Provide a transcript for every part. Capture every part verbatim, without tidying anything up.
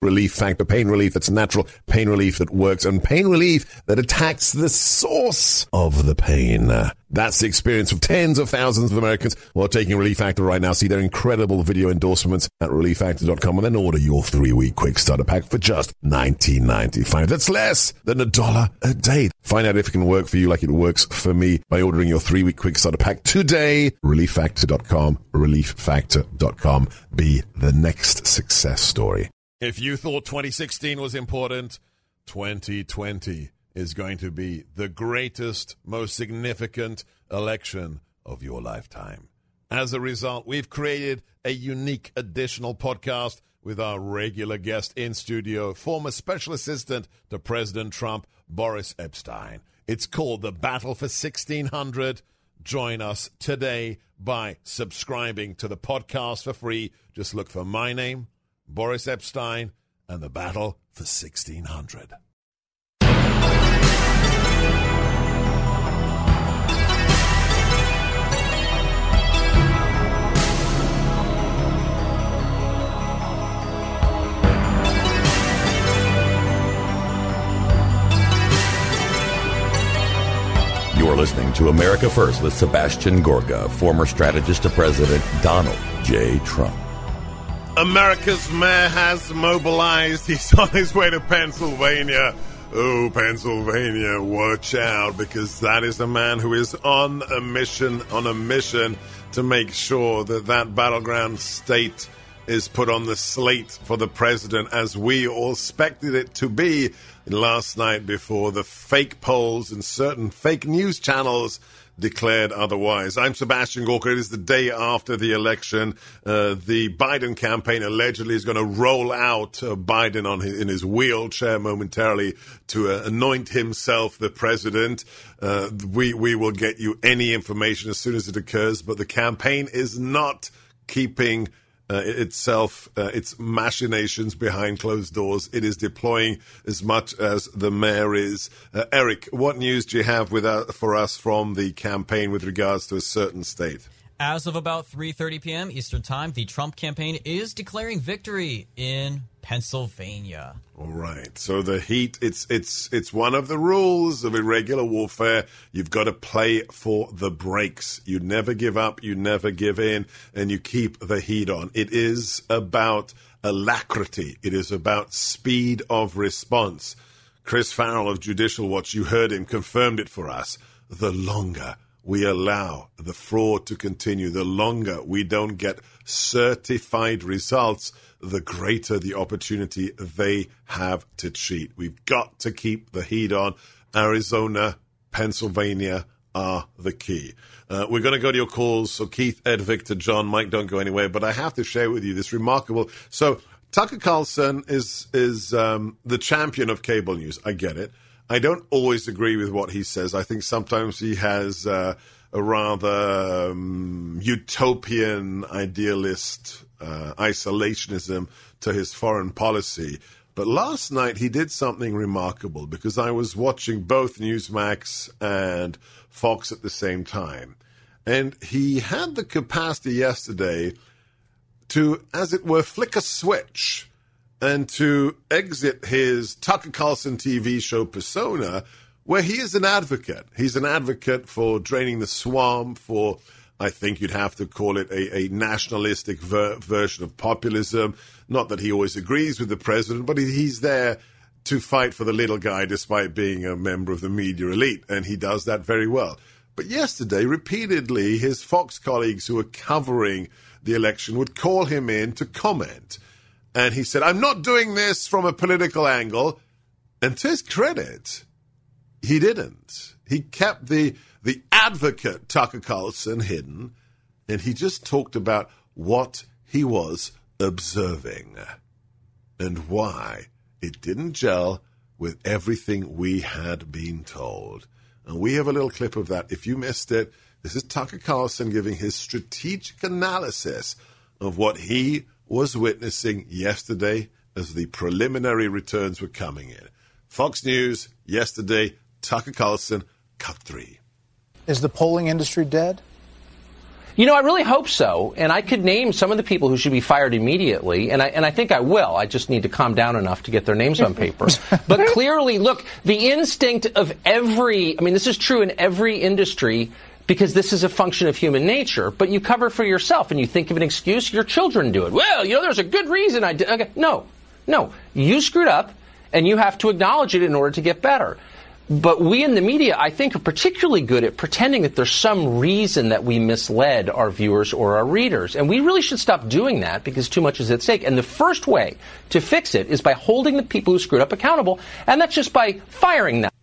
Relief Factor, pain relief that's natural, pain relief that works, and pain relief that attacks the source of the pain. That's the experience of tens of thousands of Americans who are taking Relief Factor right now. See their incredible video endorsements at relief factor dot com and then order your three-week quick starter pack for just nineteen ninety-five. That's less than a dollar a day. Find out if it can work for you like it works for me by ordering your three-week quick starter pack today. relief factor dot com, relief factor dot com. Be the next success story. If you thought twenty sixteen was important, twenty twenty is going to be the greatest, most significant election of your lifetime. As a result, we've created a unique additional podcast with our regular guest in studio, former special assistant to President Trump, Boris Epshteyn. It's called The Battle for sixteen hundred. Join us today by subscribing to the podcast for free. Just look for my name, Boris Epshteyn, and The Battle for sixteen hundred. You're listening to America First with Sebastian Gorka, former strategist to President Donald J. Trump. America's mayor has mobilized. He's on his way to Pennsylvania. Oh, Pennsylvania, watch out, because that is a man who is on a mission, on a mission to make sure that that battleground state is put on the slate for the president, as we all expected it to be last night before the fake polls and certain fake news channels declared otherwise. I'm Sebastian Gorka. It is the day after the election. Uh, the Biden campaign allegedly is going to roll out uh, Biden on his, in his wheelchair momentarily to uh, anoint himself the president. Uh, we, we will get you any information as soon as it occurs, but the campaign is not keeping Uh, itself, uh, its machinations behind closed doors. It is deploying as much as the mayor is. Uh, Eric, what news do you have with, uh, for us from the campaign with regards to a certain state? As of about three thirty p.m. Eastern Time, the Trump campaign is declaring victory in Pennsylvania. All right. So the heat, it's it's it's one of the rules of irregular warfare. You've got to play for the breaks. You never give up, you never give in, and you keep the heat on. It is about alacrity. It is about speed of response. Chris Farrell of Judicial Watch, you heard him, confirmed it for us. The longer we allow the fraud to continue, the longer we don't get certified results, the greater the opportunity they have to cheat. We've got to keep the heat on. Arizona, Pennsylvania are the key. Uh, we're going to go to your calls. So Keith, Ed, Victor, John, Mike, don't go anywhere. But I have to share with you this remarkable. So Tucker Carlson is is um, the champion of cable news. I get it. I don't always agree with what he says. I think sometimes he has uh, a rather um, utopian, idealist uh, isolationism to his foreign policy. But last night he did something remarkable, because I was watching both Newsmax and Fox at the same time. And he had the capacity yesterday to, as it were, flick a switch and to exit his Tucker Carlson T V show persona, where he is an advocate. He's an advocate for draining the swamp, for, I think you'd have to call it a, a nationalistic ver- version of populism. Not that he always agrees with the president, but he, he's there to fight for the little guy despite being a member of the media elite, and he does that very well. But yesterday, repeatedly, his Fox colleagues who were covering the election would call him in to comment. And he said, I'm not doing this from a political angle. And to his credit, he didn't. He kept the the advocate Tucker Carlson hidden, and he just talked about what he was observing and why it didn't gel with everything we had been told. And we have a little clip of that. If you missed it, this is Tucker Carlson giving his strategic analysis of what he was witnessing yesterday as the preliminary returns were coming in. Fox News, yesterday, Tucker Carlson, cut three. Is the polling industry dead? You know, I really hope so. And I could name some of the people who should be fired immediately. And I, and I think I will. I just need to calm down enough to get their names on paper. But clearly, look, the instinct of every, I mean, this is true in every industry because this is a function of human nature. But you cover for yourself and you think of an excuse, your children do it. Well, you know, there's a good reason I did. Okay. No, no. You screwed up and you have to acknowledge it in order to get better. But we in the media, I think, are particularly good at pretending that there's some reason that we misled our viewers or our readers. And we really should stop doing that because too much is at stake. And the first way to fix it is by holding the people who screwed up accountable, and that's just by firing them.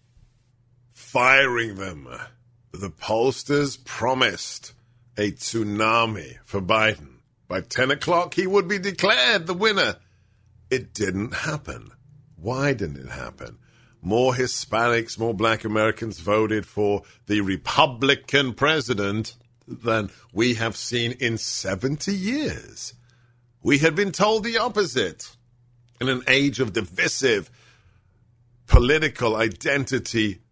Firing them. The pollsters promised a tsunami for Biden. By ten o'clock, he would be declared the winner. It didn't happen. Why didn't it happen? More Hispanics, more black Americans voted for the Republican president than we have seen in seventy years. We had been told the opposite. In an age of divisive political identity,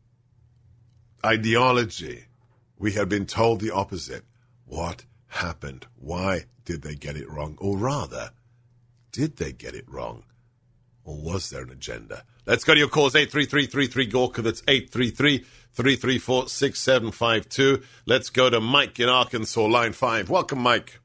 ideology, we had been told the opposite. What happened? Why did they get it wrong? Or rather, did they get it wrong? Or was there an agenda? Let's go to your calls, eight three three, three three, Gorka. That's eight three three, three three four, six seven five two. Let's go to Mike in Arkansas, line five. Welcome, Mike.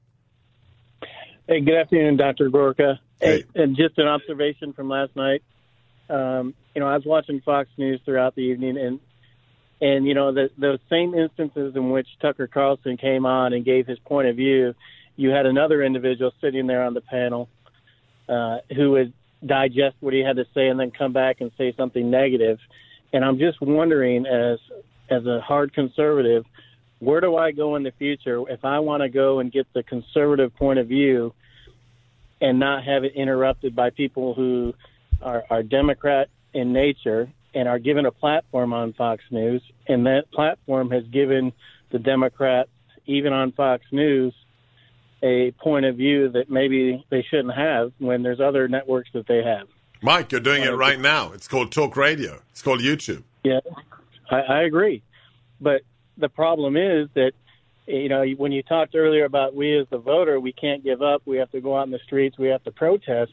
Hey, good afternoon, Doctor Gorka. Hey. Hey, and just an observation from last night. Um, you know, I was watching Fox News throughout the evening, and, and you know, the, those same instances in which Tucker Carlson came on and gave his point of view, you had another individual sitting there on the panel uh, who would digest what he had to say and then come back and say something negative. And I'm just wondering, as as a hard conservative, where do I go in the future if I want to go and get the conservative point of view and not have it interrupted by people who are, are Democrat in nature and are given a platform on Fox News, and that platform has given the Democrats, even on Fox News, a point of view that maybe they shouldn't have when there's other networks that they have. Mike, you're doing it right now. It's called Talk Radio. It's called YouTube. Yeah, I, I agree. But the problem is that, you know, when you talked earlier about we as the voter, we can't give up. We have to go out in the streets. We have to protest.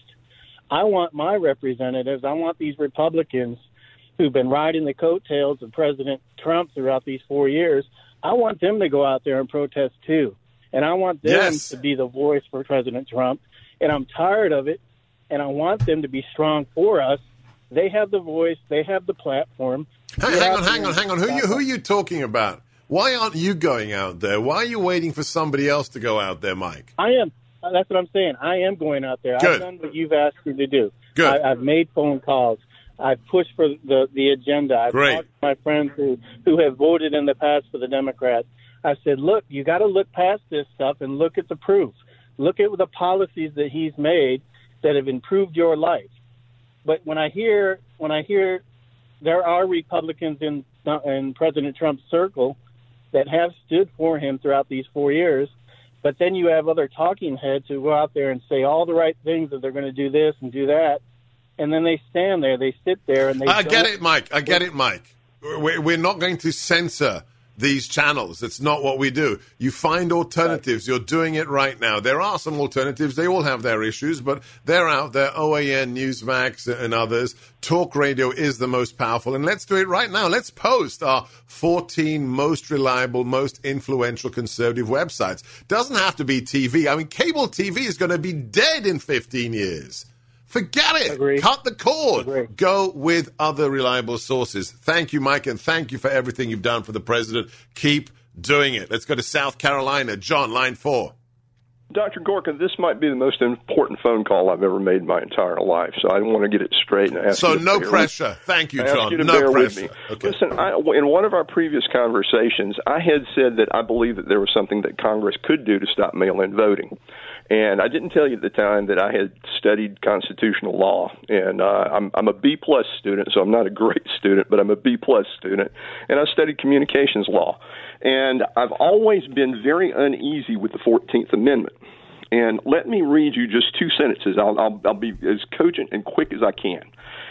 I want my representatives, I want these Republicans who've been riding the coattails of President Trump throughout these four years, I want them to go out there and protest too. And I want them yes. to be the voice for President Trump. And I'm tired of it, and I want them to be strong for us. They have the voice. They have the platform. Hang, hang on, hang on, hang on. Who, you, who are you talking about? Why aren't you going out there? Why are you waiting for somebody else to go out there, Mike? I am. That's what I'm saying. I am going out there. Good. I've done what you've asked me to do. Good. I, I've made phone calls. I've pushed for the, the agenda. I've Great. talked to my friends who, who have voted in the past for the Democrats. I said, look, you got to look past this stuff and look at the proof. Look at the policies that he's made that have improved your life. But when I hear when I hear there are Republicans in in President Trump's circle that have stood for him throughout these four years, but then you have other talking heads who go out there and say all the right things that they're going to do this and do that, and then they stand there, they sit there, and they. I get it, Mike. I get it, Mike. We're not going to censor these channels. It's not what we do. You find alternatives. You're doing it right now. There are some alternatives. They all have their issues, but they're out there. O A N, Newsmax, and others. Talk Radio is the most powerful, and let's do it right now. Let's post our fourteen most reliable, most influential conservative websites. Doesn't have to be T V. I mean, cable T V is going to be dead in fifteen years. Forget it. Agree. Cut the cord. Agree. Go with other reliable sources. Thank you, Mike, and thank you for everything you've done for the president. Keep doing it. Let's go to South Carolina. John, line four. Doctor Gorka, this might be the most important phone call I've ever made in my entire life, so I want to get it straight and ask so you to no bear pressure. With, Thank you, I ask John. you to No bear pressure. With me. Okay. Listen, I, in one of our previous conversations, I had said that I believe that there was something that Congress could do to stop mail-in voting. And I didn't tell you at the time that I had studied constitutional law, and uh, I'm, I'm a B-plus student, so I'm not a great student, but I'm a B-plus student, and I studied communications law. And I've always been very uneasy with the fourteenth Amendment. And let me read you just two sentences. I'll, I'll, I'll be as cogent and quick as I can.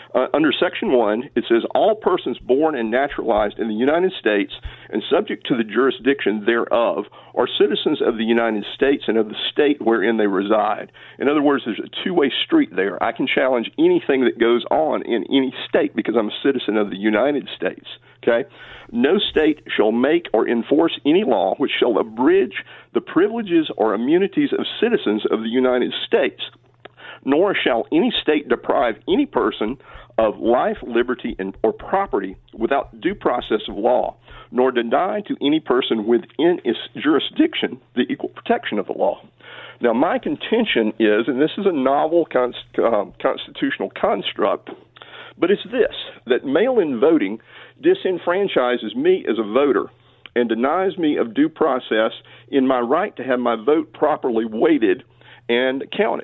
Uh, under Section one, it says, all persons born and naturalized in the United States and subject to the jurisdiction thereof are citizens of the United States and of the state wherein they reside. In other words, there's a two-way street there. I can challenge anything that goes on in any state because I'm a citizen of the United States. Okay? No state shall make or enforce any law which shall abridge the privileges or immunities of citizens of the United States, nor shall any state deprive any person of life, liberty, and or property without due process of law, nor deny to any person within its jurisdiction the equal protection of the law. Now, my contention is, and this is a novel const, um, constitutional construct, but it's this, that mail-in voting disenfranchises me as a voter and denies me of due process in my right to have my vote properly weighted and counted.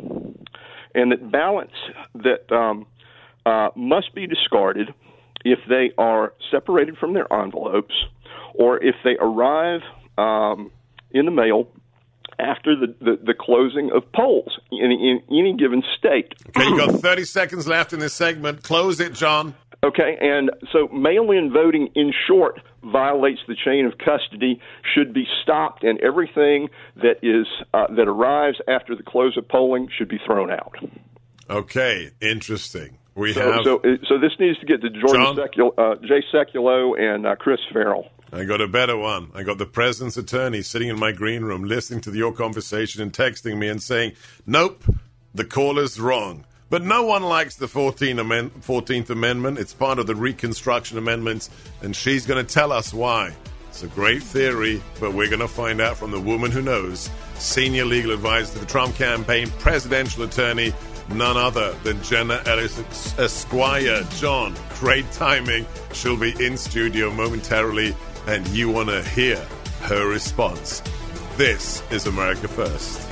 And that ballots that um, uh, must be discarded if they are separated from their envelopes or if they arrive um, in the mail after the, the, the closing of polls in, in any given state. Okay, you've got thirty seconds left in this segment. Close it, John. Okay, and so mail-in voting, in short, violates the chain of custody, should be stopped, and everything that is uh, that arrives after the close of polling should be thrown out. Okay, interesting. We so, have so, so this needs to get to Jordan Seculo, uh, Jay Sekulow and uh, Chris Farrell. I got a better one. I got the president's attorney sitting in my green room listening to your conversation and texting me and saying, nope, the caller's wrong. But no one likes the fourteenth Amendment. It's part of the Reconstruction Amendments, and she's going to tell us why. It's a great theory, but we're going to find out from the woman who knows, senior legal advisor to the Trump campaign, presidential attorney, none other than Jenna Ellis Esquire. John, great timing. She'll be in studio momentarily, and you want to hear her response. This is America First.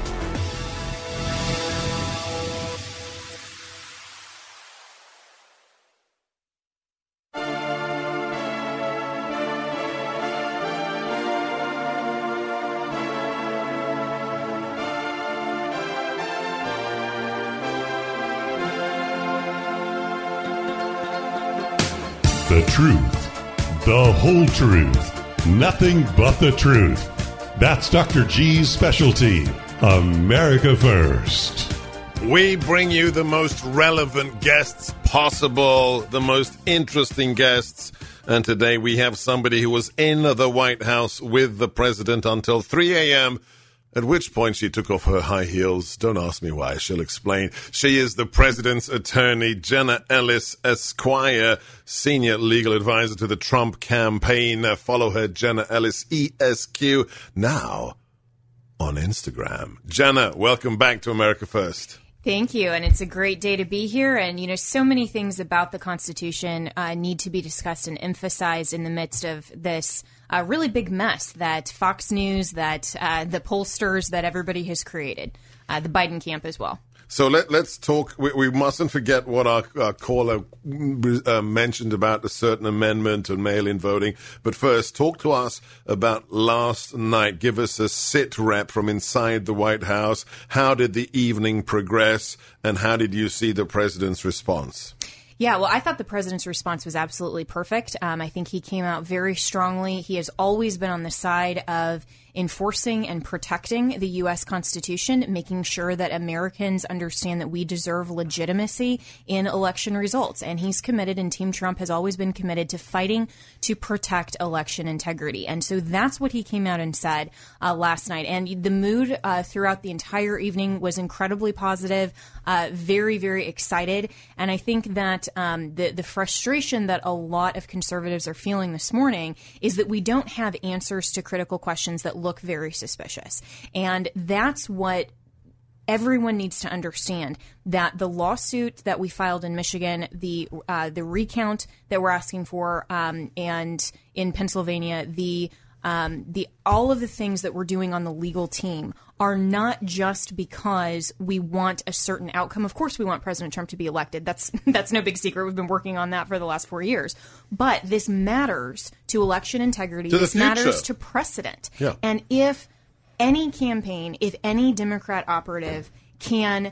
The truth, the whole truth, nothing but the truth. That's Doctor G's specialty, America First. We bring you the most relevant guests possible, the most interesting guests. And today we have somebody who was in the White House with the president until three a.m., at which point she took off her high heels. Don't ask me why. She'll explain. She is the president's attorney, Jenna Ellis Esquire, senior legal advisor to the Trump campaign. Uh, follow her, Jenna Ellis E S Q, now on Instagram. Jenna, welcome back to America First. Thank you, and it's a great day to be here. And, you know, so many things about the Constitution uh, need to be discussed and emphasized in the midst of this uh, really big mess that Fox News, that uh, the pollsters, that everybody has created, uh, the Biden camp as well. So let, let's talk. We, we mustn't forget what our, our caller uh, mentioned about a certain amendment and mail-in voting. But first, talk to us about last night. Give us a sit rep from inside the White House. How did the evening progress, and how did you see the president's response? Yeah, well, I thought the president's response was absolutely perfect. Um, I think he came out very strongly. He has always been on the side of enforcing and protecting the U S Constitution, making sure that Americans understand that we deserve legitimacy in election results. And he's committed, and Team Trump has always been committed to fighting to protect election integrity. And so that's what he came out and said uh, last night. And the mood uh, throughout the entire evening was incredibly positive, uh, very, very excited. And I think that um, the, the frustration that a lot of conservatives are feeling this morning is that we don't have answers to critical questions that look very suspicious. And that's what everyone needs to understand, that the lawsuit that we filed in Michigan, the uh, the recount that we're asking for, um, and in Pennsylvania, the um, the all of the things that we're doing on the legal team are not just because we want a certain outcome. Of course, we want President Trump to be elected. That's that's no big secret. We've been working on that for the last four years. But this matters to election integrity. To the this future. matters to precedent. Yeah. And if any campaign, if any Democrat operative can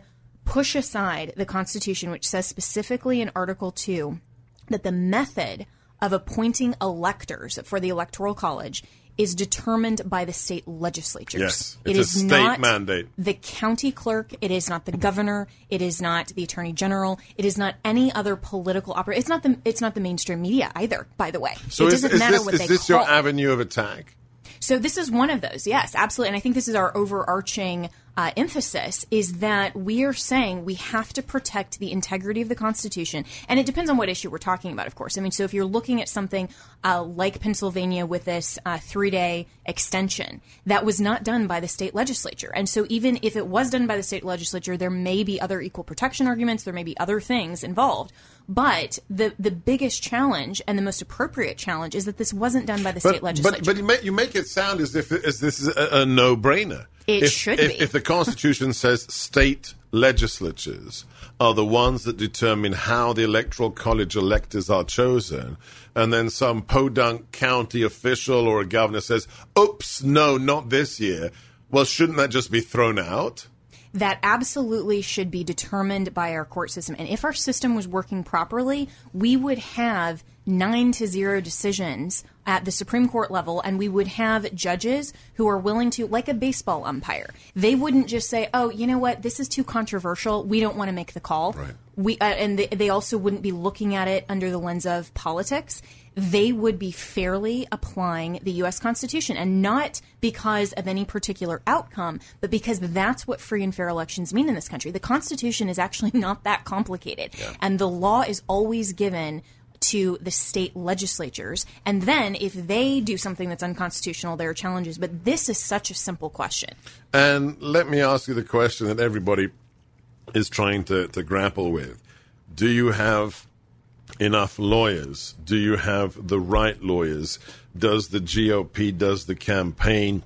push aside the Constitution, which says specifically in Article two that the method of appointing electors for the Electoral College is determined by the state legislatures. Yes, it it's is a state not mandate. The county clerk. It is not the governor. It is not the attorney general. It is not any other political operator. It's not the. It's not the mainstream media either. By the way, so it is, doesn't is matter this, what is they this call your avenue of attack? So this is one of those, yes, absolutely. And I think this is our overarching uh, emphasis, is that we are saying we have to protect the integrity of the Constitution. And it depends on what issue we're talking about, of course. I mean, so if you're looking at something uh, like Pennsylvania with this uh, three-day extension, that was not done by the state legislature. And so even if it was done by the state legislature, there may be other equal protection arguments, there may be other things involved. But the the biggest challenge and the most appropriate challenge is that this wasn't done by the but, state legislature. But, but you, make, you make it sound as if as this is a, a no-brainer. It if, should if, be. If the Constitution says state legislatures are the ones that determine how the Electoral College electors are chosen, and then some podunk county official or a governor says, oops, no, not this year, well, shouldn't that just be thrown out? That absolutely should be determined by our court system. And if our system was working properly, we would have nine to zero decisions at the Supreme Court level, and we would have judges who are willing to, like a baseball umpire, they wouldn't just say, oh, you know what, this is too controversial, we don't want to make the call. Right. We uh, and they, they also wouldn't be looking at it under the lens of politics. They would be fairly applying the U S Constitution, and not because of any particular outcome, but because that's what free and fair elections mean in this country. The Constitution is actually not that complicated, yeah. and the law is always given to the state legislatures. And then if they do something that's unconstitutional, there are challenges. But this is such a simple question. And let me ask you the question that everybody is trying to, to grapple with. Do you have enough lawyers? Do you have the right lawyers? Does the G O P, does the campaign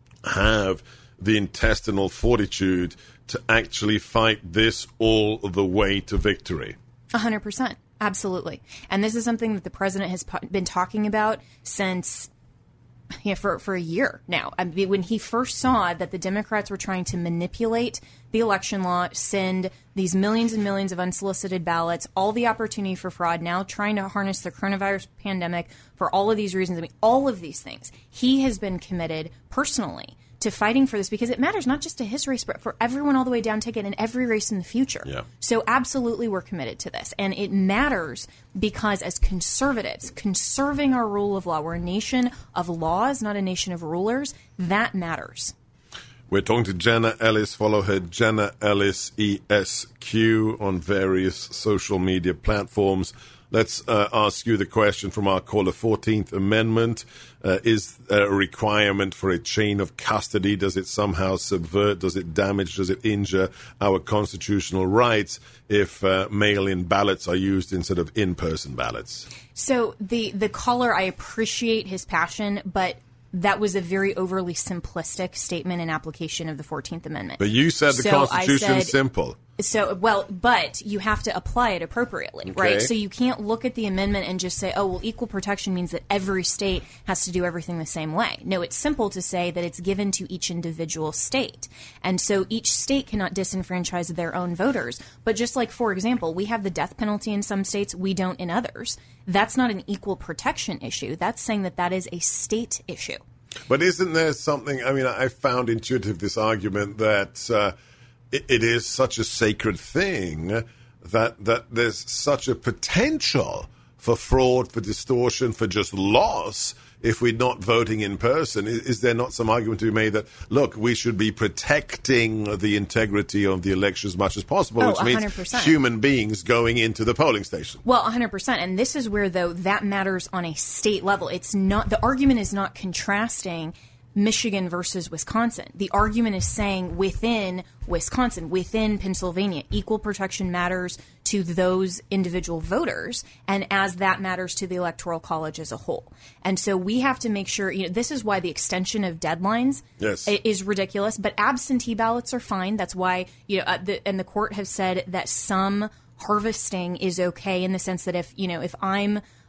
have the intestinal fortitude to actually fight this all the way to victory? A hundred percent. Absolutely. And this is something that the president has been talking about since, you know, for, for a year now. I mean, when he first saw that the Democrats were trying to manipulate the election law, send these millions and millions of unsolicited ballots, all the opportunity for fraud, now trying to harness the coronavirus pandemic for all of these reasons. I mean, all of these things. He has been committed personally to fighting for this, because it matters not just to his race, but for everyone all the way down ticket in every race in the future. Yeah. So absolutely we're committed to this. And it matters because as conservatives, conserving our rule of law, we're a nation of laws, not a nation of rulers. That matters. We're talking to Jenna Ellis. Follow her, Jenna Ellis E S Q, on various social media platforms. Let's uh, ask you the question from our caller. fourteenth Amendment uh, is a requirement for a chain of custody. Does it somehow subvert, does it damage, does it injure our constitutional rights if uh, mail-in ballots are used instead of in-person ballots? So the, the caller, I appreciate his passion, but that was a very overly simplistic statement and application of the fourteenth Amendment. But you said the so Constitution is said, simple. So, well, but you have to apply it appropriately, Okay. right? So you can't look at the amendment and just say, oh, well, equal protection means that every state has to do everything the same way. No, it's simple to say that it's given to each individual state. And so each state cannot disenfranchise their own voters. But just like, for example, we have the death penalty in some states, we don't in others. That's not an equal protection issue. That's saying that that is a state issue. But isn't there something, I mean, I found intuitive this argument that uh, it, it is such a sacred thing that that there's such a potential for fraud, for distortion, for just loss if we're not voting in person. Is, is there not some argument to be made that, look, we should be protecting the integrity of the election as much as possible, Oh, which one hundred means percent. human beings going into the polling station? Well, one hundred percent. And this is where, though, that matters on a state level. It's not, the argument is not contrasting Michigan versus Wisconsin. The argument is saying within Wisconsin, within Pennsylvania, equal protection matters to those individual voters, and as that matters to the Electoral College as a whole. And so we have to make sure, you know, this is why the extension of deadlines yes. is ridiculous, but absentee ballots are fine. That's why, you know, uh, the, and the court has said that some harvesting is okay in the sense that if, you know, if I'm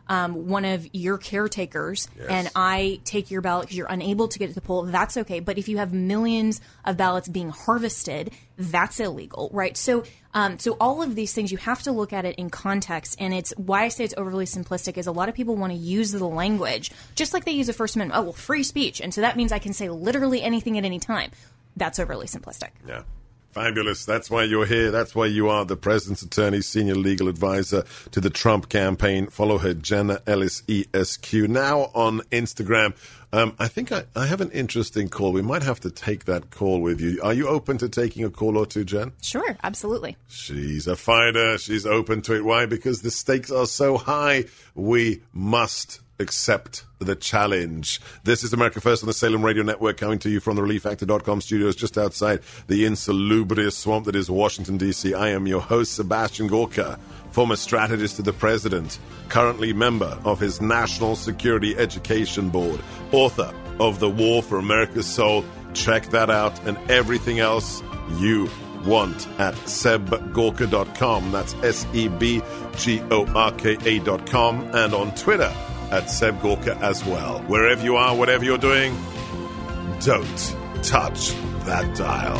um, one of your caretakers Yes. and I take your ballot because you're unable to get to the poll, that's okay. But if you have millions of ballots being harvested, that's illegal, right? So, um, so all of these things, you have to look at it in context. And it's why I say it's overly simplistic is a lot of people want to use the language just like they use the First Amendment. Oh, well, free speech. And so that means I can say literally anything at any time. That's overly simplistic. Yeah. Fabulous. That's why you're here. That's why you are the president's attorney, senior legal advisor to the Trump campaign. Follow her, Jenna Ellis, E S Q. Now on Instagram. Um, I think I, I have an interesting call. We might have to take that call with you. Are you open to taking a call or two, Jen? Sure, absolutely. She's a fighter. She's open to it. Why? Because the stakes are so high. We must accept the challenge. This is America First on the Salem Radio Network, coming to you from the relief factor dot com studios just outside the insalubrious swamp that is Washington, D C. I am your host, Sebastian Gorka, former strategist to the president, currently member of his National Security Education Board, author of The War for America's Soul. Check that out and everything else you want at seb gorka dot com. That's S E B G O R K A dot com. And on Twitter at Seb Gorka as well. Wherever you are, whatever you're doing, don't touch that dial.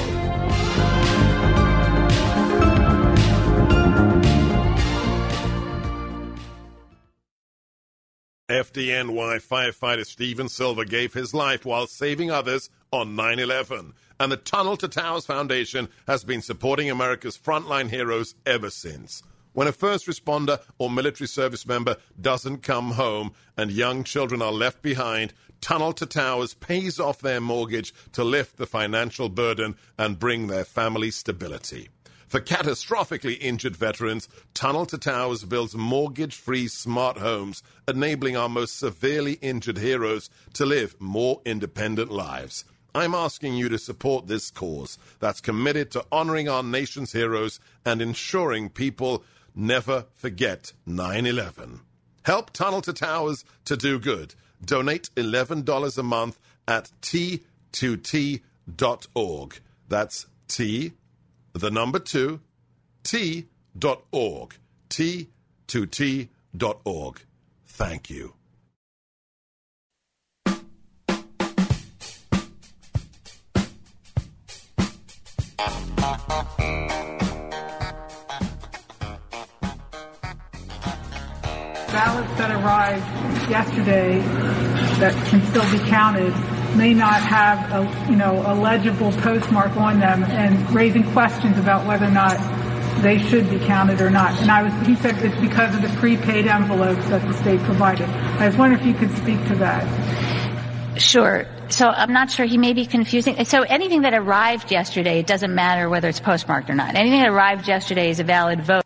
F D N Y firefighter Stephen Silver gave his life while saving others on nine eleven. And the Tunnel to Towers Foundation has been supporting America's frontline heroes ever since. When a first responder or military service member doesn't come home and young children are left behind, Tunnel to Towers pays off their mortgage to lift the financial burden and bring their family stability. For catastrophically injured veterans, Tunnel to Towers builds mortgage-free smart homes, enabling our most severely injured heroes to live more independent lives. I'm asking you to support this cause that's committed to honoring our nation's heroes and ensuring people never forget nine eleven. Help Tunnel to Towers to do good. Donate eleven dollars a month at T two T dot org. That's T, the number two, T dot org. T two T dot org. Thank you. Ballots that arrived yesterday that can still be counted may not have a, you know, a legible postmark on them, and raising questions about whether or not they should be counted or not. And I was, he said it's because of the prepaid envelopes that the state provided. I was wondering if you could speak to that. Sure. So I'm not sure. He may be confusing. So anything that arrived yesterday, it doesn't matter whether it's postmarked or not. Anything that arrived yesterday is a valid vote.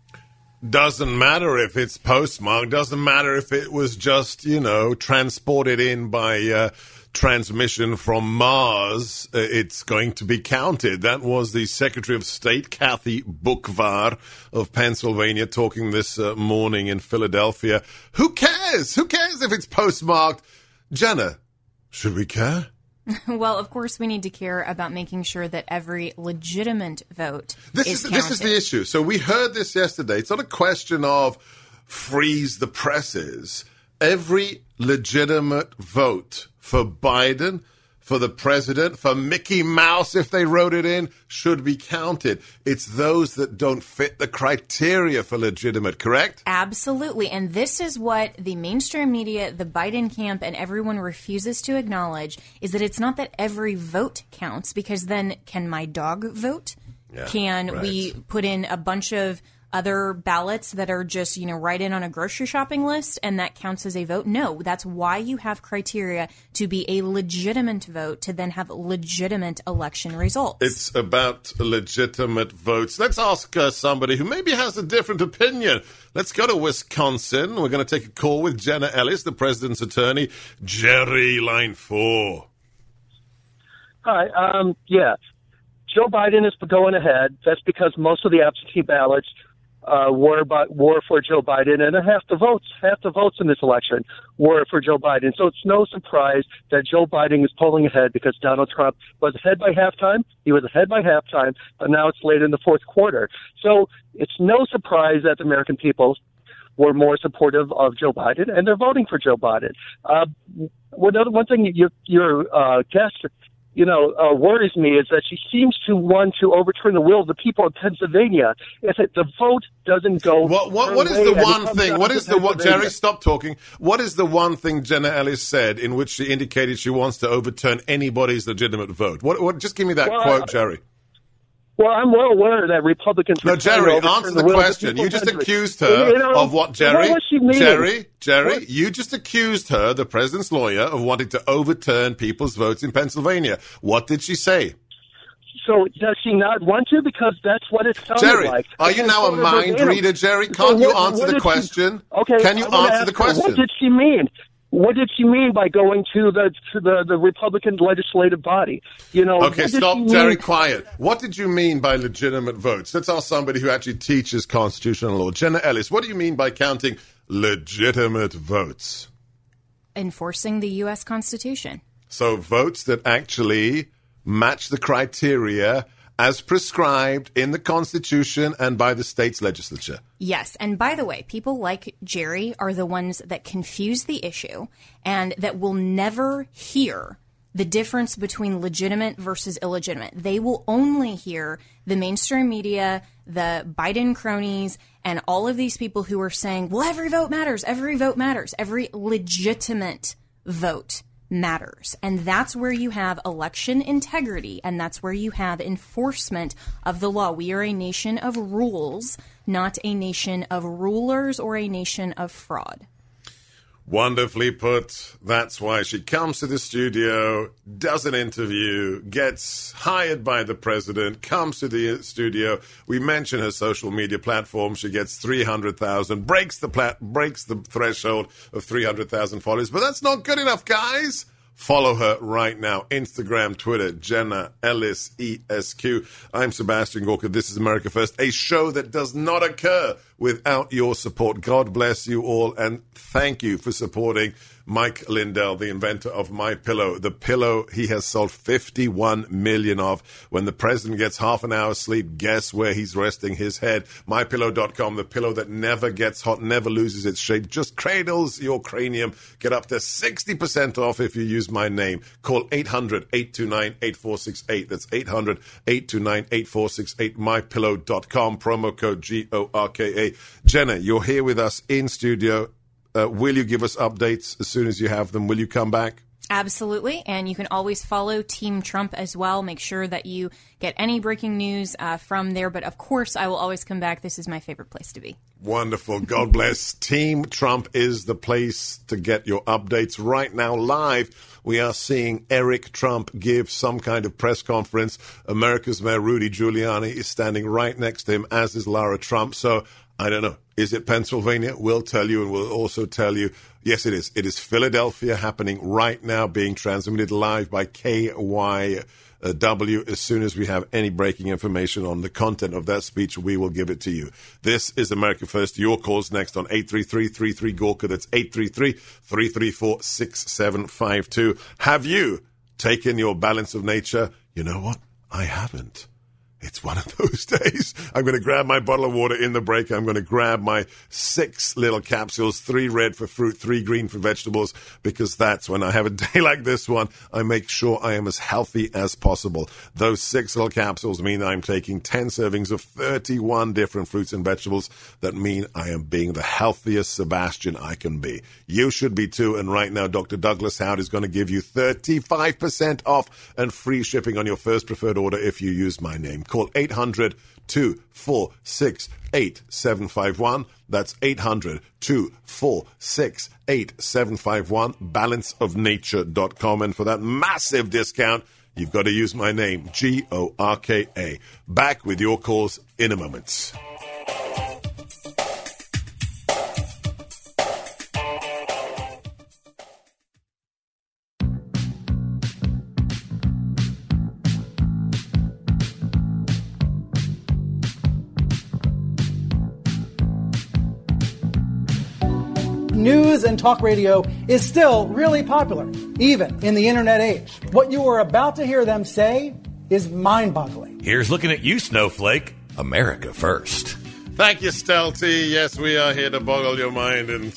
Doesn't matter if it's postmarked. Doesn't matter if it was just, you know, transported in by uh, transmission from Mars. Uh, it's going to be counted. That was the Secretary of State, Kathy Boockvar of Pennsylvania, talking this uh, morning in Philadelphia. Who cares? Who cares if it's postmarked? Jenna, should we care? Well, of course, we need to care about making sure that every legitimate vote this is is counted. This is the issue. So we heard this yesterday. It's not a question of freeze the presses. Every legitimate vote for Biden, for the president, for Mickey Mouse, if they wrote it in, should be counted. It's those that don't fit the criteria for legitimate, correct? Absolutely. And this is what the mainstream media, the Biden camp, and everyone refuses to acknowledge, is that it's not that every vote counts, because then can my dog vote? Yeah, can right. we put in a bunch of other ballots that are just, you know, right in on a grocery shopping list and that counts as a vote? No, that's why you have criteria to be a legitimate vote to then have legitimate election results. It's about legitimate votes. Let's ask uh, somebody who maybe has a different opinion. Let's go to Wisconsin. We're going to take a call with Jenna Ellis, the president's attorney. Jerry, line four. Hi, um, yeah. Joe Biden is going ahead. That's because most of the absentee ballots uh, were by, were for Joe Biden, and half the votes, half the votes in this election were for Joe Biden. So it's no surprise that Joe Biden is pulling ahead because Donald Trump was ahead by halftime. He was ahead by halftime, but now it's late in the fourth quarter. So it's no surprise that the American people were more supportive of Joe Biden, and they're voting for Joe Biden. Uh, one other one thing your your uh, guest, you know, uh, worries me is that she seems to want to overturn the will of the people of Pennsylvania. If it, the vote doesn't go, what what what is the one thing? What is the what? Jerry, stop talking. What is the one thing Jenna Ellis said in which she indicated she wants to overturn anybody's legitimate vote? What? What? Just give me that well, quote, I, Jerry. Well, I'm well aware that Republicans. No, Jerry, answer the, the question. You just accused her you know, of what, Jerry? What was she meaning? Jerry, Jerry, what? you just accused her, the president's lawyer, of wanting to overturn people's votes in Pennsylvania. What did she say? So does she not want to? Because that's what it sounded Jerry, like. are you now a mind reader, Jerry? Can't so you what, answer what the question? She, okay, Can you answer the question? Her, what did she mean? What did she mean by going to the to the, the Republican legislative body? You know. Okay, stop, Jerry. Quiet. What did you mean by legitimate votes? Let's ask somebody who actually teaches constitutional law. Jenna Ellis, what do you mean by counting legitimate votes? Enforcing the U S Constitution. So votes that actually match the criteria as prescribed in the Constitution and by the state's legislature. Yes. And by the way, people like Jerry are the ones that confuse the issue and that will never hear the difference between legitimate versus illegitimate. They will only hear the mainstream media, the Biden cronies, and all of these people who are saying, well, every vote matters, every vote matters, every legitimate vote matters. And that's where you have election integrity, and that's where you have enforcement of the law. We are a nation of rules, not a nation of rulers or a nation of fraud. Wonderfully put. That's why she comes to the studio, does an interview, gets hired by the president, comes to the studio. We mention her social media platform. She gets three hundred thousand, breaks the plat- breaks the threshold of three hundred thousand followers. But that's not good enough, guys. Follow her right now. Instagram, Twitter, Jenna Ellis, E S Q. I'm Sebastian Gorka. This is America First, a show that does not occur without your support. God bless you all, and thank you for supporting Mike Lindell, the inventor of My Pillow, the pillow he has sold fifty-one million of. When the president gets half an hour's sleep, guess where he's resting his head? my pillow dot com, the pillow that never gets hot, never loses its shape, just cradles your cranium. Get up to sixty percent off if you use my name. Call eight hundred, eight two nine, eight four six eight. That's eight hundred, eight two nine, eight four six eight. my pillow dot com, promo code G O R K A. Jenna, you're here with us in studio. Uh, will you give us updates as soon as you have them? Will you come back? Absolutely. And you can always follow Team Trump as well. Make sure that you get any breaking news uh, from there. But of course, I will always come back. This is my favorite place to be. Wonderful. God bless. Team Trump is the place to get your updates right now. Live, we are seeing Eric Trump give some kind of press conference. America's Mayor Rudy Giuliani is standing right next to him, as is Lara Trump. So I don't know. Is it Pennsylvania? We'll tell you, and we'll also tell you. Yes, it is. It is Philadelphia, happening right now, being transmitted live by K Y W. As soon as we have any breaking information on the content of that speech, we will give it to you. This is America First. Your calls next on eight three three, three three, Gorka. That's eight three three, three three four, six seven five two. Have you taken your balance of nature? You know what? I haven't. It's one of those days. I'm going to grab my bottle of water in the break. I'm going to grab my six little capsules, three red for fruit, three green for vegetables, because that's when I have a day like this one, I make sure I am as healthy as possible. Those six little capsules mean I'm taking ten servings of thirty-one different fruits and vegetables. That mean I am being the healthiest Sebastian I can be. You should be too. And right now, Doctor Douglas Howard is going to give you thirty-five percent off and free shipping on your first preferred order if you use my name. Call eight hundred, two four six, eight seven five one. That's eight hundred, two four six, eight seven five one. balance of nature dot com. And for that massive discount, you've got to use my name, G O R K A. Back with your calls in a moment. News and talk radio is still really popular, even in the internet age. What you are about to hear them say is mind-boggling. Here's looking at you, Snowflake. America First. Thank you, Stelty. Yes, we are here to boggle your mind, and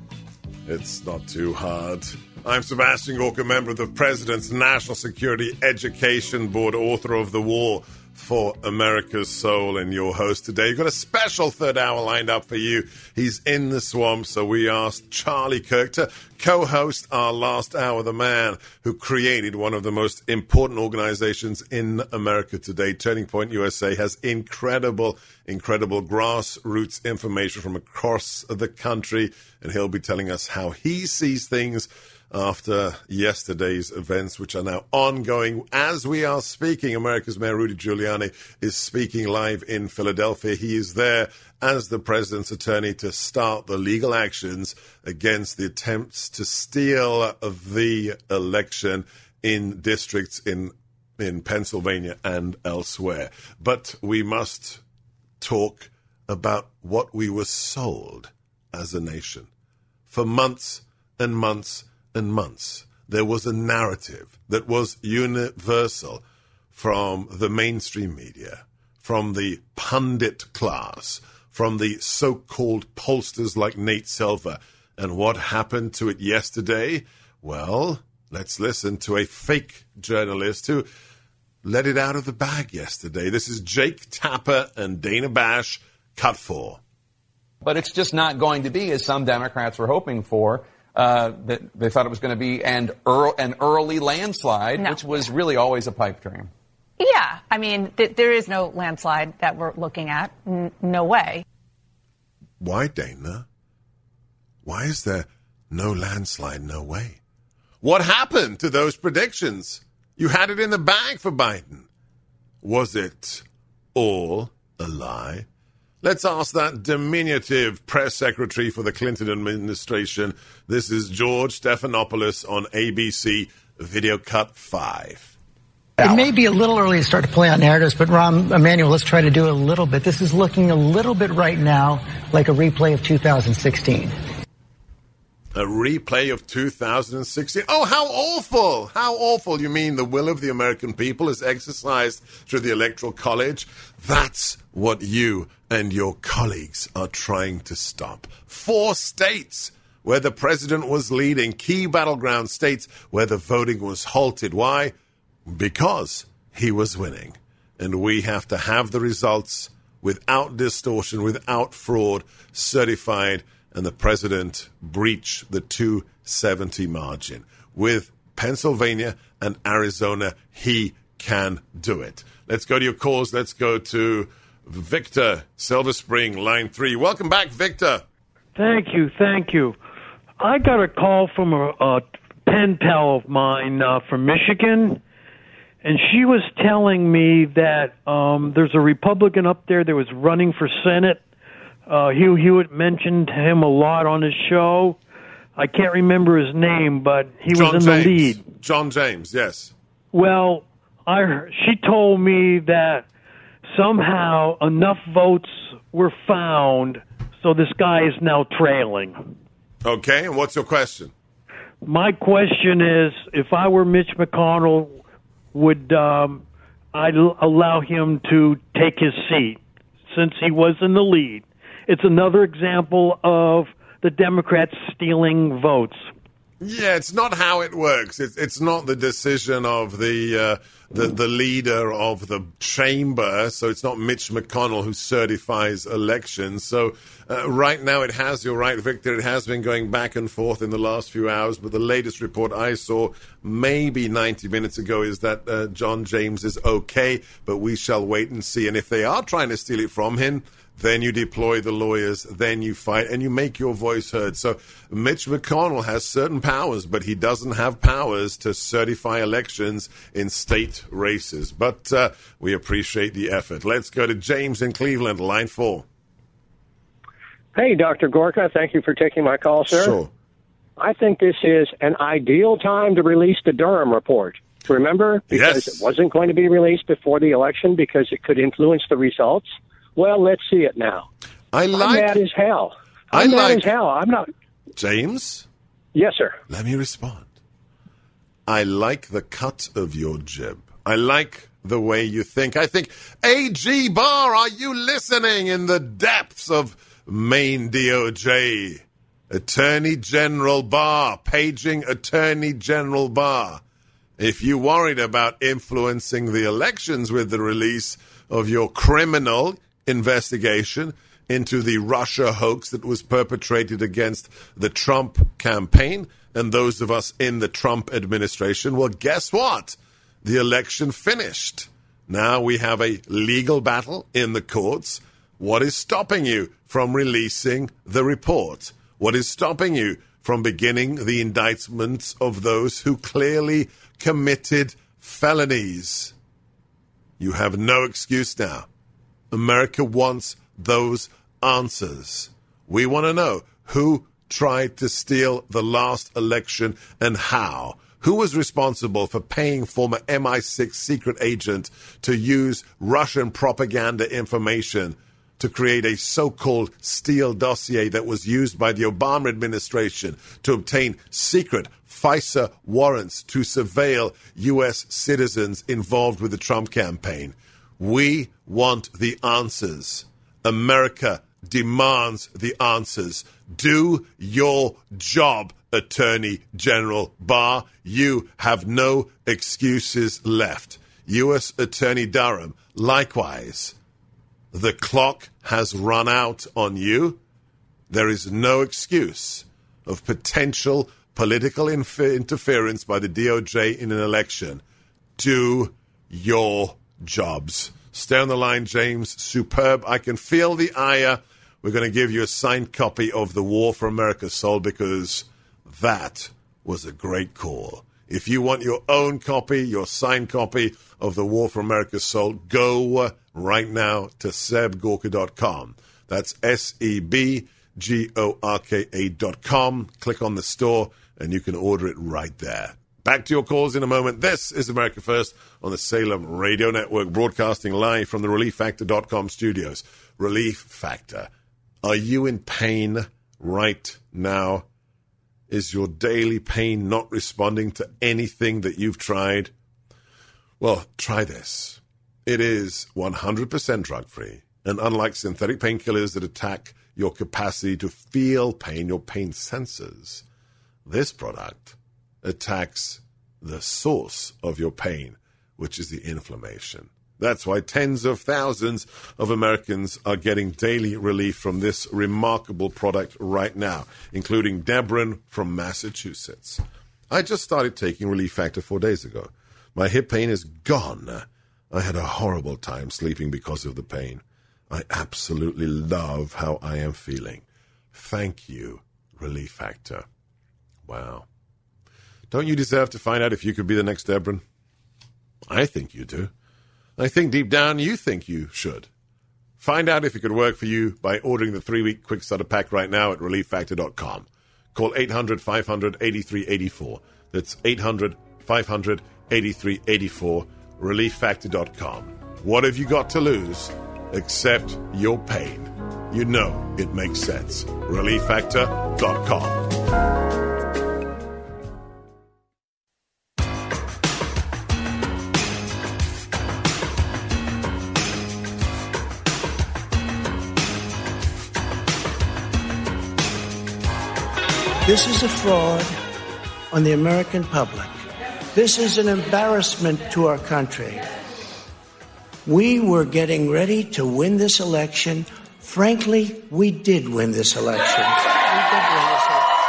it's not too hard. I'm Sebastian Gorka, member of the President's National Security Education Board, author of The War for America's Soul, and your host today. You've got a special third hour lined up for you. He's in the swamp, so we asked Charlie Kirk to co-host our last hour, the man who created one of the most important organizations in America today. Turning Point U S A has incredible, incredible grassroots information from across the country, and he'll be telling us how he sees things after yesterday's events, which are now ongoing. As we are speaking, America's Mayor Rudy Giuliani is speaking live in Philadelphia. He is there as the president's attorney to start the legal actions against the attempts to steal the election in districts in, in Pennsylvania and elsewhere. But we must talk about what we were sold as a nation. For months and months and months, there was a narrative that was universal from the mainstream media, from the pundit class, from the so-called pollsters like Nate Silver. And what happened to it yesterday? Well, let's listen to a fake journalist who let it out of the bag yesterday. This is Jake Tapper and Dana Bash, cut four. But it's just not going to be, as some Democrats were hoping for, Uh, that they thought it was going to be an, earl, an early landslide, no. which was really always a pipe dream. Yeah. I mean, th- there is no landslide that we're looking at. N- no way. Why, Dana? Why is there no landslide, no way? What happened to those predictions? You had it in the bag for Biden. Was it all a lie? Let's ask that diminutive press secretary for the Clinton administration. This is George Stephanopoulos on A B C Video Cut five. It may be a little early to start to play on narratives, but Rahm Emanuel, let's try to do it a little bit. This is looking a little bit right now like a replay of two thousand sixteen. A replay of two thousand sixteen. Oh, how awful! How awful. You mean the will of the American people is exercised through the Electoral College? That's what you and your colleagues are trying to stop. Four states where the president was leading, key battleground states where the voting was halted. Why? Because he was winning. And we have to have the results without distortion, without fraud, certified, and the president breached the two seventy margin. With Pennsylvania and Arizona, he can do it. Let's go to your calls. Let's go to Victor, Silver Spring, line three. Welcome back, Victor. Thank you, thank you. I got a call from a, a pen pal of mine uh, from Michigan, and she was telling me that um, there's a Republican up there that was running for Senate. Uh, Hugh Hewitt mentioned him a lot on his show. I can't remember his name, but he John was in James. the lead. John James, yes. Well, I she told me that somehow enough votes were found, so this guy is now trailing. Okay, and what's your question? My question is, if I were Mitch McConnell, would um, I l- allow him to take his seat since he was in the lead? It's another example of the Democrats stealing votes. Yeah, it's not how it works. It's it's not the decision of the uh, the the leader of the chamber. So it's not Mitch McConnell who certifies elections. So uh, right now it has, you're right, Victor, it has been going back and forth in the last few hours. But the latest report I saw maybe ninety minutes ago is that uh, John James is okay. But we shall wait and see. And if they are trying to steal it from him, then you deploy the lawyers, then you fight, and you make your voice heard. So Mitch McConnell has certain powers, but he doesn't have powers to certify elections in state races. But uh, we appreciate the effort. Let's go to James in Cleveland, line four. Hey, Doctor Gorka, thank you for taking my call, sir. Sure. I think this is an ideal time to release the Durham report. Remember? Because yes. It wasn't going to be released before the election because it could influence the results. Well, let's see it now. I like. I'm mad as hell. I'm I mad like, as hell. I'm not. James? Yes, sir. Let me respond. I like the cut of your jib. I like the way you think. I think, A G Barr, are you listening in the depths of Maine D O J? Attorney General Barr, paging Attorney General Barr. If you worried about influencing the elections with the release of your criminal investigation into the Russia hoax that was perpetrated against the Trump campaign and those of us in the Trump administration, well, guess what? The election finished. Now we have a legal battle in the courts. What is stopping you from releasing the report? What is stopping you from beginning the indictments of those who clearly committed felonies? You have no excuse now. America wants those answers. We want to know who tried to steal the last election and how. Who was responsible for paying former M I six secret agent to use Russian propaganda information to create a so-called Steele dossier that was used by the Obama administration to obtain secret FISA warrants to surveil U S citizens involved with the Trump campaign? We want the answers. America demands the answers. Do your job, Attorney General Barr. You have no excuses left. U S Attorney Durham, likewise. The clock has run out on you. There is no excuse of potential political inf- interference by the D O J in an election. Do your jobs. Stay on the line, James. Superb. I can feel the ire. We're going to give you a signed copy of The War for America Sold because that was a great call. If you want your own copy, your signed copy of The War for America Sold, go right now to seb gorka dot com. That's S E B G O R K A dot com. Click on the store, and you can order it right there. Back to your calls in a moment. This is America First on the Salem Radio Network, broadcasting live from the relief factor dot com studios. Relief Factor. Are you in pain right now? Is your daily pain not responding to anything that you've tried? Well, try this. It is one hundred percent drug-free, and unlike synthetic painkillers that attack your capacity to feel pain, your pain sensors, this product attacks the source of your pain, which is the inflammation. That's why tens of thousands of Americans are getting daily relief from this remarkable product right now, including Debron from Massachusetts. I just started taking Relief Factor four days ago. My hip pain is gone. I had a horrible time sleeping because of the pain. I absolutely love how I am feeling. Thank you, Relief Factor. Wow. Don't you deserve to find out if you could be the next Debron? I think you do. I think deep down you think you should. Find out if it could work for you by ordering the three-week quick starter pack right now at relief factor dot com. Call eight hundred, five hundred, eighty-three eighty-four. That's eight hundred, five hundred, eighty-three eighty-four, relief factor dot com. What have you got to lose except your pain? You know it makes sense. relief factor dot com. This is a fraud on the American public. This is an embarrassment to our country. We were getting ready to win this election. Frankly, we did win this election. We did win this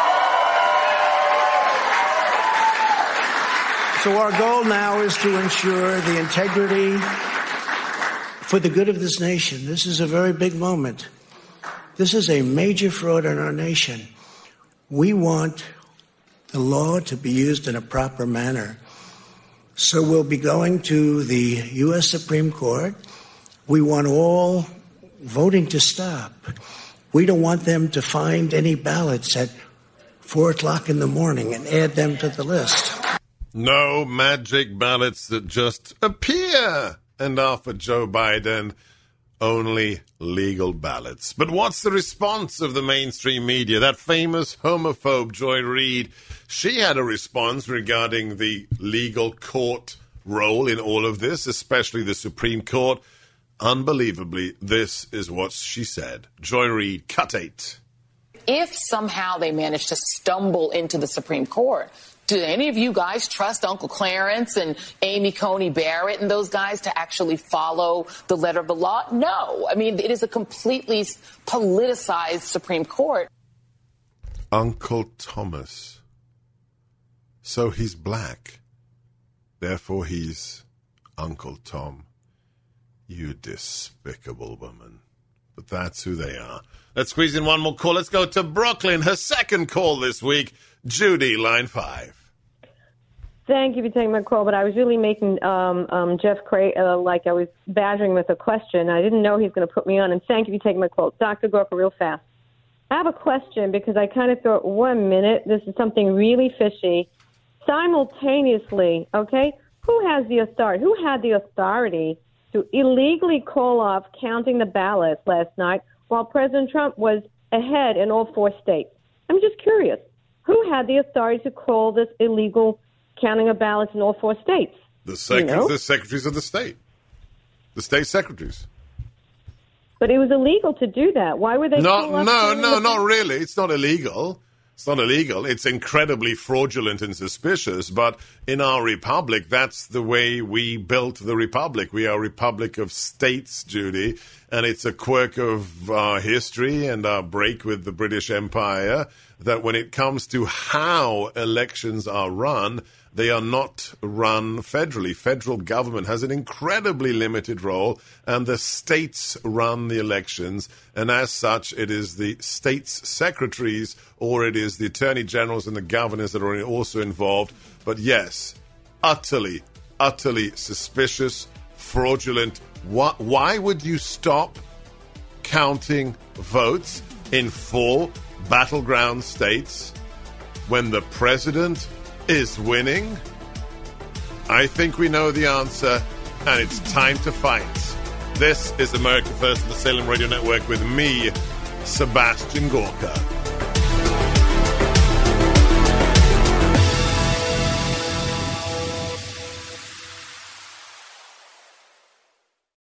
election. So our goal now is to ensure the integrity for the good of this nation. This is a very big moment. This is a major fraud in our nation. We want the law to be used in a proper manner. So we'll be going to the U S Supreme Court. We want all voting to stop. We don't want them to find any ballots at four o'clock in the morning and add them to the list. No magic ballots that just appear and are for Joe Biden. Only legal ballots. But what's the response of the mainstream media? That famous homophobe, Joy Reid, she had a response regarding the legal court role in all of this, especially the Supreme Court. Unbelievably, this is what she said. Joy Reid, Cut eight. If somehow they manage to stumble into the Supreme Court, do any of you guys trust Uncle Clarence and Amy Coney Barrett and those guys to actually follow the letter of the law? No. I mean, it is a completely politicized Supreme Court. Uncle Thomas. So he's black. Therefore, he's Uncle Tom. You despicable woman. But that's who they are. Let's squeeze in one more call. Let's go to Brooklyn. Her second call this week. Judy, line five. Thank you for taking my call, but I was really making um, um, Jeff Cray uh, like I was badgering with a question. I didn't know he was going to put me on, and thank you for taking my call. Doctor Gorka, real fast. I have a question because I kind of thought, one minute, this is something really fishy. Simultaneously, okay, who has the authority? Who had the authority to illegally call off counting the ballots last night while President Trump was ahead in all four states? I'm just curious. Who had the authority to call this illegal counting of ballots in all four states? The, sec- you know? the secretaries of the state. The state secretaries. But it was illegal to do that. Why were they? No, no, no, the- not really. It's not illegal. It's not illegal. It's incredibly fraudulent and suspicious. But in our republic, that's the way we built the republic. We are a republic of states, Judy. And it's a quirk of our history and our break with the British Empire that when it comes to how elections are run, they are not run federally. Federal government has an incredibly limited role, and the states run the elections. And as such, it is the states' secretaries or it is the attorney generals and the governors that are also involved. But yes, utterly, utterly suspicious, fraudulent. Why, why would you stop counting votes in four battleground states when the president is winning? I think we know the answer, and it's time to fight. This is America First on the Salem Radio Network with me, Sebastian Gorka.